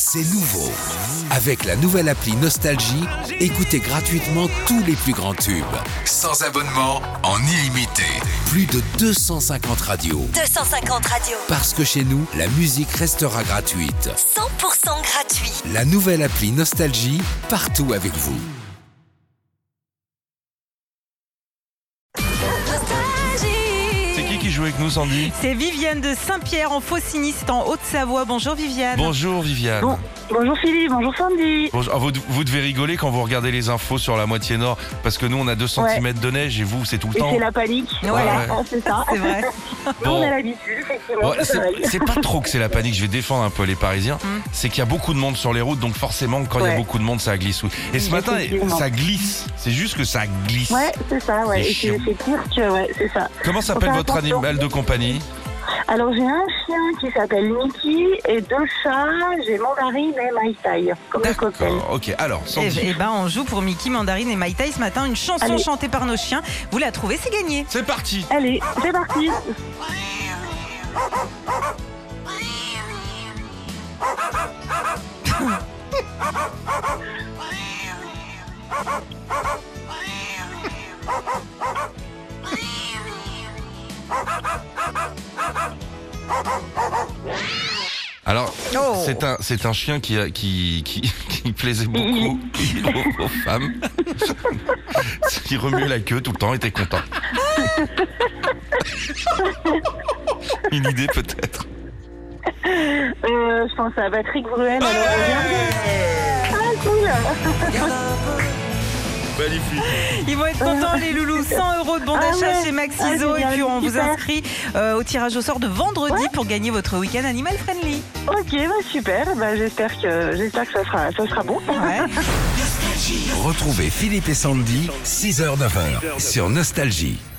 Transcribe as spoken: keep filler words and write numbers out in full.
C'est nouveau. Avec la nouvelle appli Nostalgie, écoutez gratuitement tous les plus grands tubes. Sans abonnement, en illimité. Plus de deux cent cinquante radios. deux cent cinquante radios. Parce que chez nous, la musique restera gratuite. cent pour cent gratuit. La nouvelle appli Nostalgie, partout avec vous. C'est qui qui joue avec nous, Sandy? C'est Viviane de Saint-Pierre en Faucigny, c'est en Haute-Savoie. Bonjour Viviane. Bonjour Viviane. Bon, bonjour Philippe, bonjour Sandy. Bonjour. Ah, vous, vous devez rigoler quand vous regardez les infos sur la moitié nord, parce que nous on a deux centimètres de neige et vous c'est tout le Et temps. c'est la panique. Ouais, Voilà, ouais. ah, c'est ça. C'est vrai. Nous, Bon. on a l'habitude, effectivement. Ouais, c'est c'est, vrai. c'est pas trop que c'est la panique, je vais défendre un peu les Parisiens. Mm. C'est qu'il y a beaucoup de monde sur les routes, donc forcément quand il y a Ouais. beaucoup de monde ça glisse. Et ce matin Effectivement. ça glisse, c'est juste que ça glisse. Ouais, c'est ça, ouais. C'est Et chiant. c'est, c'est pire que, ouais, c'est ça. Comment s'appelle Faut faire votre attention. animal de compagnie? Alors, j'ai un chien qui s'appelle Mickey et deux chats, j'ai Mandarine et Maïtaï, comme le cocktail. D'accord, ok. Alors, Et, Sandy, et ben on joue pour Mickey, Mandarine et Maïtaï ce matin. Une chanson Allez. chantée par nos chiens. Vous la trouvez, c'est gagné. c'est parti. Allez, c'est parti. Alors, Oh. c'est un c'est un chien qui a, qui, qui qui plaisait beaucoup aux, aux femmes. Il remuait la queue tout le temps, il était content. Une idée peut-être. Euh, je pense à Patrick Bruel. Alors, regardez. Ah, cool. Magnifique. Ils vont être contents les loulous. cent euros de bon Ah d'achat ouais. chez Maxiso. Ah, et puis on vous super. inscrit euh, au tirage au sort de vendredi pour gagner votre week-end animal friendly. Ok, bah super. Bah, j'espère que j'espère que ça sera ça sera bon. Ouais. Retrouvez Philippe et Sandy, six heures neuf heures, sur Nostalgie.